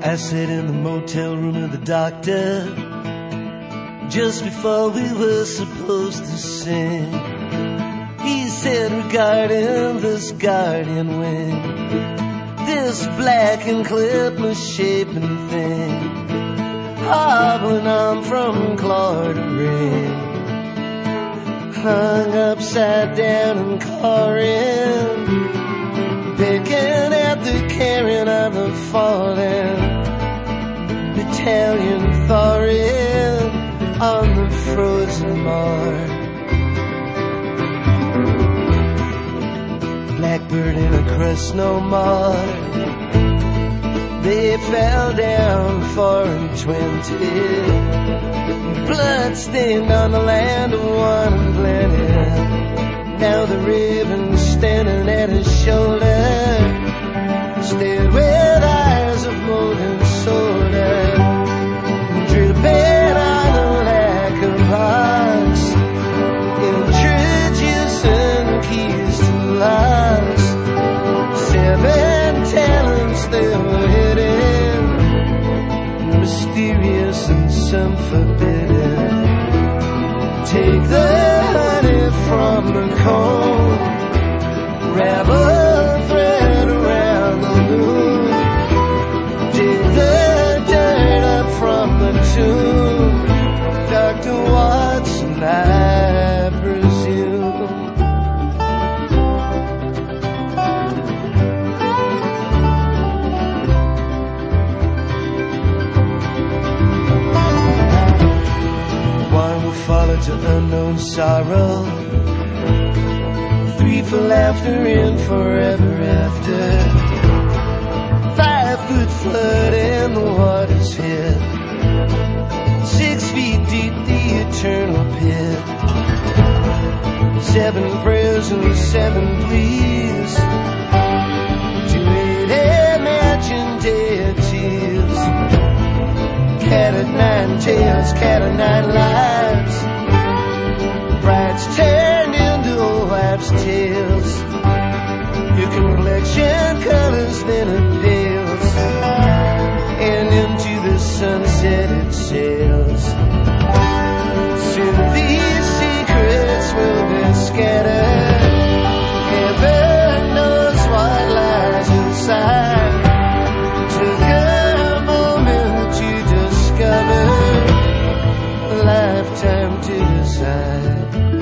I sat in the motel room with the doctor just before we were supposed to sing. He said regarding this guardian wing, this black and clip misshapen thing, hobbling on from claw to ring, hung upside down and cawing, picking at the carrion of the fallen battalion thawing on the frozen mark. Blackbird in a crust no more. They fell down 4 and 20, blood stained on the land of one and plenty. Now the raven standing at his shoulder stared with eyes of molten soda, dripping on the lack of hearts, introducing keys to loss. 7 talents they were hidden, mysterious and some forbidden. Take the honey from the comb, wrap a thread around the moon, dig the dirt up from the tomb, Dr. Watson, I presume. One will follow to unknown sorrow, 3 for laughter and forever after. 5-foot flood and the water's hit, 6 feet deep the eternal pit. 7 prayers and 7 pleas to 8 imagined deities. Cat of 9 tails, cat of 9 lives, brides turned into wives' tales. Your complexion colors then it pales, and into the sunset it sails. Soon these secrets will be scattered, heaven knows what lies inside. Took a moment to discover, a lifetime to decide.